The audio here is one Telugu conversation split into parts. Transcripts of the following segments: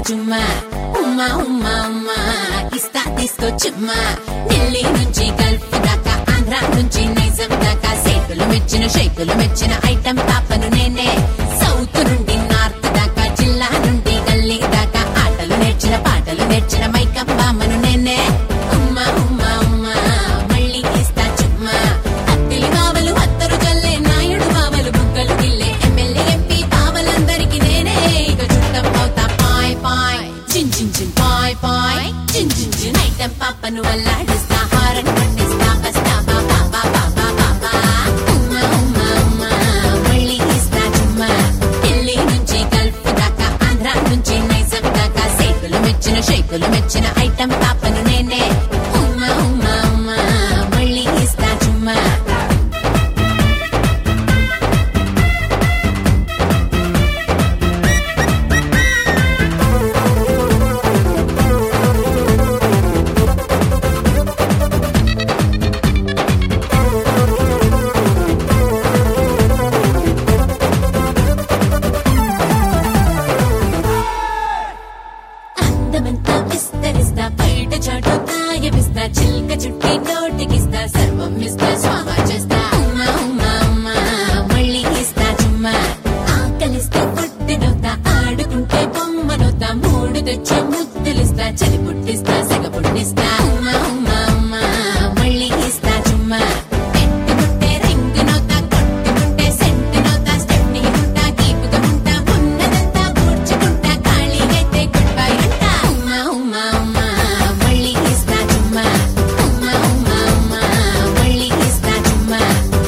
చుమ్మా ఉమ్మా ఉమ్మా ఉమ్మా ఇస్తా తీసుకో చుమ్మా ఢిల్లీ నుంచి గల్ఫ్ దాకా ఆంధ్ర నుంచి నైజం దాకా షేకులు మెచ్చిన ఐటం పాపను నేనే సౌత్ నుండి నార్త్ దాకా జిల్లా నుండి గల్లీ దాకా ఆటలు నేర్చిన మైకం బామ్మను నేనే ఉమ్మా ఉమ్మా ఉమ్మా మళ్ళీ ఇస్తా చుమ్మా అత్తిలి బావలు అత్తరు జల్లే నాయుడు బావలు బుగ్గలు గిల్లే ఎమ్మెల్యే ఎంపీ బావలందరికీ నేనే ఇక చుట్టం అవుతా పాయ్ పాయ్ చిన్ చిన్ చిన్ పాయ్ పాయ్ చిన్ చిన్ చిన్ ఐటం పాపను అల్లాడిస్తా హారన్ పండిస్తా బస్తా బాబా బాబా బాబా ఉమ్మా ఉమ్మా ఉమ్మా మళ్ళీ ఇస్తా చుమ్మా ఢిల్లీ నుంచి గల్ఫ్ దాకా ఆంధ్ర నుంచి నైజం దాకా షేకులు మెచ్చిన ఐటం పాపను నేనే ఉమ్మా ఉమ్మా ఉమ్మా మళ్ళీ ఇస్తా చుమ్మా అందమంతా విస్తరిస్తా బయట చాటు కాయమిస్తా చిల్క చుట్టి నోటికిస్తా సర్వం ఇస్తా స్వాహ చేస్తా ఉమ్మా ఉమ్మా ఉమ్మా మళ్ళీ ఇస్తా చుమ్మా ఆకలిస్తే పుట్టినవుతా ఆడుకుంటే బొమ్మనవుతా మూడు తెచ్చే ముద్దులిస్తా చలి పుట్టిస్తా సెగ పుట్టిస్తా ఉమ్మా ఉమ్మా ఉమ్మా మళ్ళీ ఇస్తా చుమ్మా పెట్టుకుంటే రింగునవుతా కొట్టుకుంటే సెంటునవుతా స్టెప్ని ఉంటా కీపుగా ఉంటా ఉన్నదంతా పూడ్చుకుంటా ఖాళీగైతే గుడ్ బై అంటా ఉమ్మా ఉమ్మా ఉమ్మా మళ్ళీ ఇస్తా చుమ్మా ఉమ్మా ఉమ్మా ఉమ్మా మళ్ళీ ఇస్తా చుమ్మా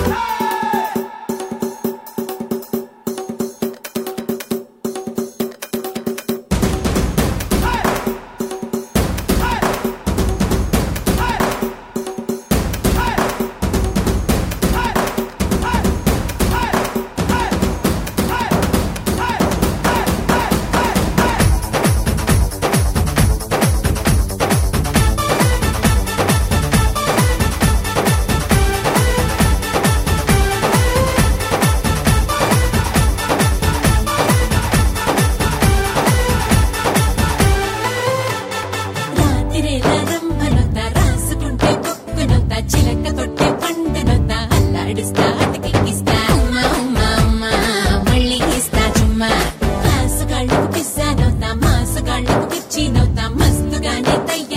రాతిరేలా రంభనొత్తా రాసుకుంటే బొక్కునొత్తా చిలక కొట్టే పండునొత్తా అల్లాడిస్తా అతికిస్తా ఉమ్మా ఉమ్మా ఉమ్మా మళ్ళీ ఇస్తా చుమ్మా క్లాసు గాళ్ళకు పిస్సానవుతా మాసు గాళ్ళకు పిచ్చినవుతా మస్తుగానే తయ్య